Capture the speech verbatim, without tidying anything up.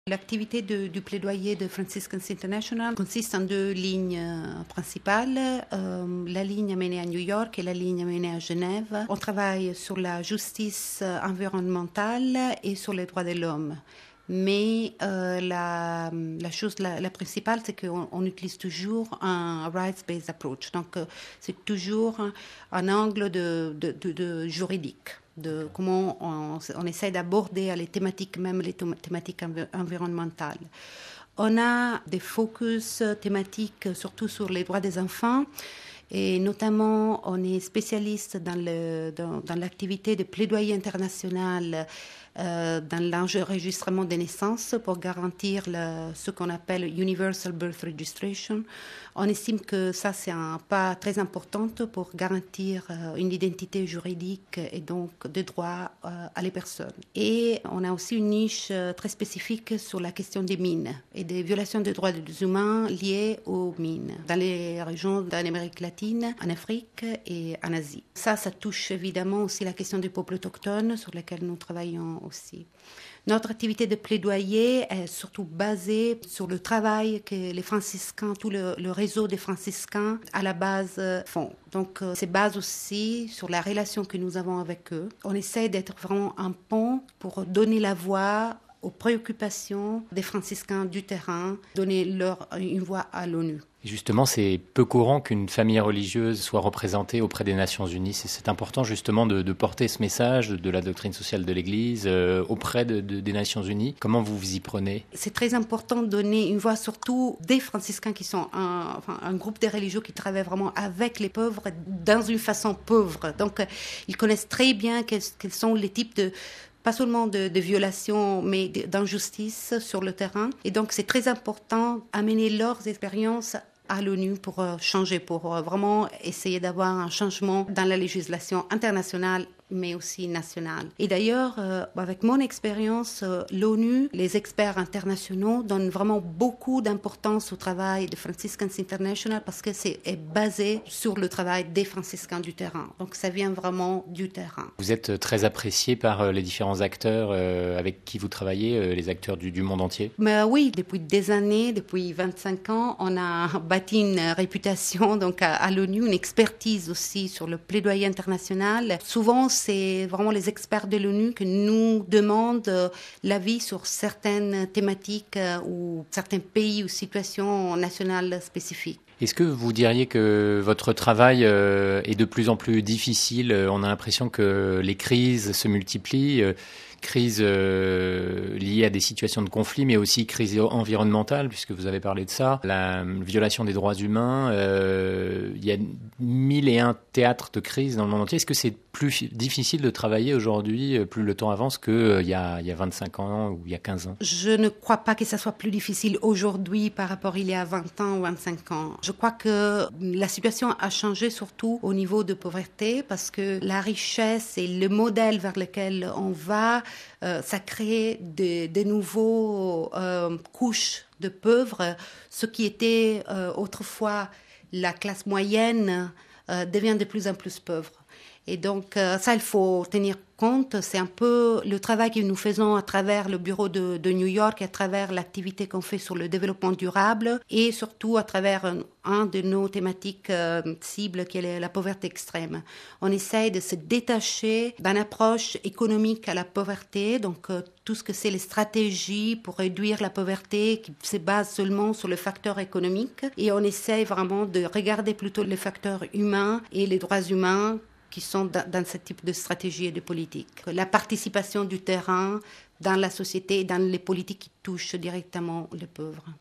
L'activité de, du plaidoyer de Franciscans International consiste en deux lignes euh, principales, euh, la ligne menée à New York et la ligne menée à Genève. On travaille sur la justice environnementale et sur les droits de l'homme. Mais euh, la, la chose la, la principale, c'est qu'on on utilise toujours un rights-based approach. Donc, euh, c'est toujours un, un angle de, de, de, de juridique, de comment on, on essaie d'aborder les thématiques, même les thématiques env- environnementales. On a des focus thématiques surtout sur les droits des enfants. Et notamment, on est spécialiste dans, le, dans, dans l'activité de plaidoyer international euh, dans l'enregistrement des naissances pour garantir le, ce qu'on appelle Universal Birth Registration. On estime que ça, c'est un pas très important pour garantir euh, une identité juridique et donc des droits euh, à les personnes. Et on a aussi une niche euh, très spécifique sur la question des mines et des violations des droits des humains liées aux mines dans les régions d'Amérique latine, en Afrique et en Asie. Ça, ça touche évidemment aussi la question des peuples autochtones sur lesquels nous travaillons aussi. Notre activité de plaidoyer est surtout basée sur le travail que les franciscains, tout le, le réseau des franciscains à la base font. Donc, c'est basé aussi sur la relation que nous avons avec eux. On essaie d'être vraiment un pont pour donner la voix aux préoccupations des franciscains du terrain, donner leur une voix à l'ONU. Et justement, c'est peu courant qu'une famille religieuse soit représentée auprès des Nations Unies. C'est, c'est important justement de, de porter ce message de la doctrine sociale de l'Église euh, auprès de, de, des Nations Unies. Comment vous vous y prenez ? C'est très important de donner une voix surtout des franciscains qui sont un, enfin, un groupe de religieux qui travaillent vraiment avec les pauvres dans une façon pauvre. Donc, ils connaissent très bien quels, quels sont les types de pas seulement de, de violations, mais d'injustices sur le terrain. Et donc, c'est très important d'amener leurs expériences à l'ONU pour changer, pour vraiment essayer d'avoir un changement dans la législation internationale, mais aussi nationale. Et d'ailleurs, euh, avec mon expérience, euh, l'ONU, les experts internationaux donnent vraiment beaucoup d'importance au travail de Franciscans International parce que c'est est basé sur le travail des franciscains du terrain. Donc ça vient vraiment du terrain. Vous êtes très apprécié par les différents acteurs euh, avec qui vous travaillez, euh, les acteurs du, du monde entier ? Mais oui, depuis des années, depuis vingt-cinq ans, on a bâti une réputation donc à, à l'ONU, une expertise aussi sur le plaidoyer international. Souvent, c'est vraiment les experts de l'ONU qui nous demandent l'avis sur certaines thématiques ou certains pays ou situations nationales spécifiques. Est-ce que vous diriez que votre travail est de plus en plus difficile ? On a l'impression que les crises se multiplient, crises liées à des situations de conflit, mais aussi crises environnementales, puisque vous avez parlé de ça, la violation des droits humains. Euh, il y a mille et un théâtres de crise dans le monde entier. Est-ce que c'est plus difficile de travailler aujourd'hui, plus le temps avance, qu'il y a, il y a vingt-cinq ans ou il y a quinze ans ? Je ne crois pas que ça soit plus difficile aujourd'hui par rapport à il y a vingt ans ou vingt-cinq ans. Je crois que la situation a changé surtout au niveau de pauvreté parce que la richesse et le modèle vers lequel on va, euh, ça crée de, de nouveaux euh, couches de pauvres. Ce qui était euh, autrefois la classe moyenne euh, devient de plus en plus pauvre. Et donc, euh, ça, il faut tenir compte. C'est un peu le travail que nous faisons à travers le bureau de, de New York, à travers l'activité qu'on fait sur le développement durable et surtout à travers un, un de nos thématiques euh, cibles qui est la pauvreté extrême. On essaye de se détacher d'une approche économique à la pauvreté, donc euh, tout ce que c'est les stratégies pour réduire la pauvreté qui se basent seulement sur le facteur économique. Et on essaye vraiment de regarder plutôt les facteurs humains et les droits humains qui sont dans, dans ce type de stratégie et de politique. La participation du terrain dans la société et dans les politiques qui touchent directement les pauvres.